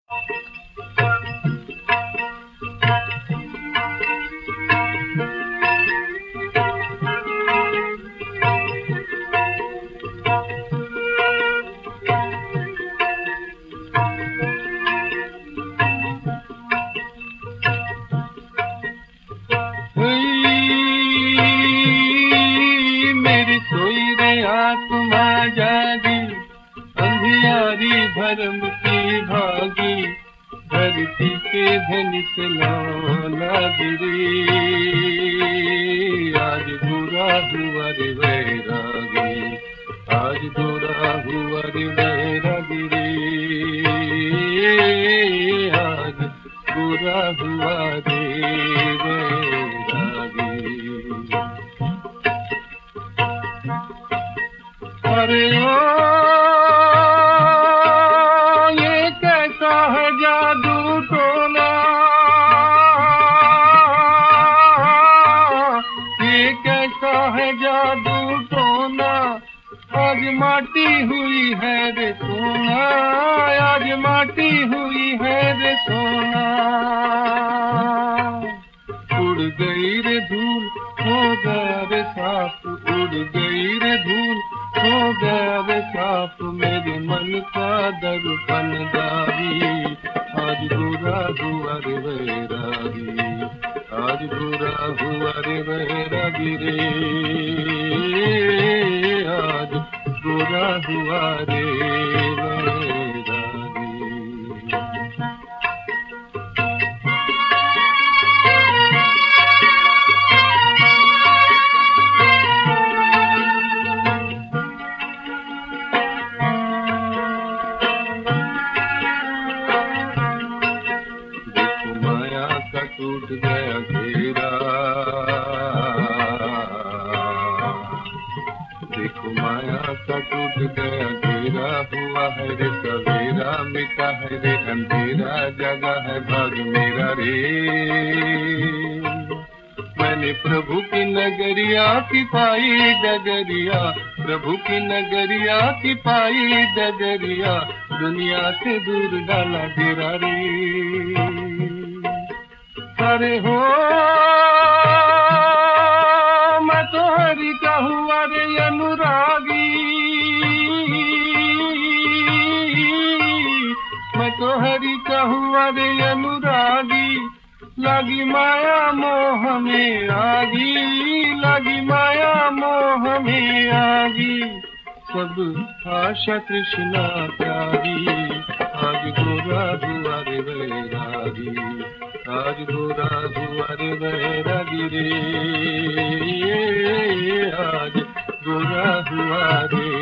मेरी सोई रे आत्मा जागी, अंधियारी भरम की भागी, धरती के धन से लौला गिरी। आज बुरा हुआ रे वैरागी, आज बुरा हुआ रे वैरागी रे, आज बुरा हुआ रे वैरागी। अरे ओ ये कैसा है जादू टोना, ये कैसा है जादू टोना, आज माटी हुई है रे सोना, आज माटी हुई है रे सोना। उड़ गई रे धूल हो गया रे साफ, उड़ गई रे धूल हो गया रे साफ, मेरे मन का दर्पण दागी। आज बुरा हुआ रे वैरागी, आज बुरा हुआ रे वैरागी रे, आज बुरा हुआ रे वैरागी। टूट गया घेरा, देखो माया का टूट गया घेरा, हुआ है रे सवेरा, मिटा है रे अंधेरा, जगा है भाग मेरा रे। मैंने प्रभु की नगरिया की पाई डगरिया, प्रभु की नगरिया की पाई डगरिया, दुनिया से दूर डाला डेरा रे। अरे हो मैं तो हरि का हुआ रे अनुरागी, मैं तो हरि का हुआ रे अनुरागी, लगी माया मोह में आगी, लगी माया मोह में आगी, सब आशा कृष्णा त्यागी। आज गोरा हुआ रे वैरागी, आज गोरा हुआ रे वैरागी रे, आज गोरा हुआ रे